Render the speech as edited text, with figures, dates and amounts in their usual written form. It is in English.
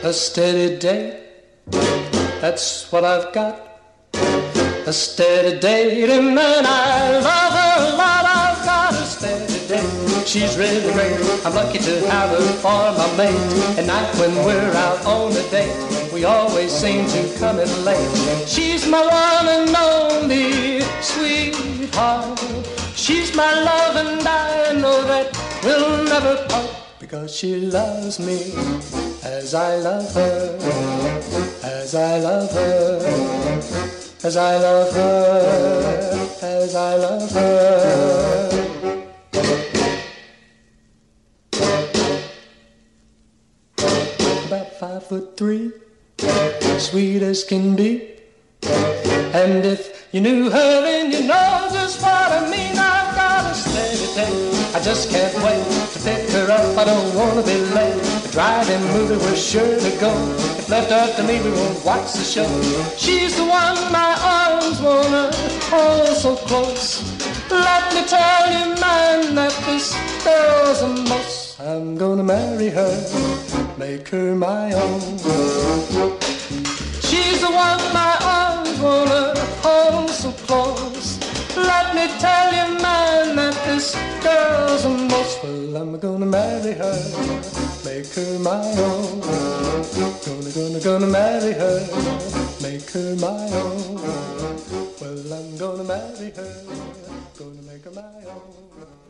A steady date, that's what I've got. A steady date, and I love her a lot. I've got a steady date. She's really great. I'm lucky to have her for my mate. At night when we're out on a date, we always seem to come in late. She's my one and only sweetheart. She's my love, and I know that we'll never part, because she loves me as I love her, as I love her, as I love her, as I love her. About 5'3", sweet as can be. And if you knew her, then you know just what I mean. I've got a steady date. I just can't wait to pick her up. I don't want to be late. The drive-in movie we're sure to go. If left up to me, we won't watch the show. She's the one my arms wanna hold so close. Let me tell you, man, that this girl's the most. I'm gonna marry her, make her my own. She's the one my arms wanna hold so close. Let me tell you, man, that this girl's the most. Well, I'm gonna marry her, make her my own. Gonna marry her, make her my own. Well, I'm gonna marry her, gonna make her my own.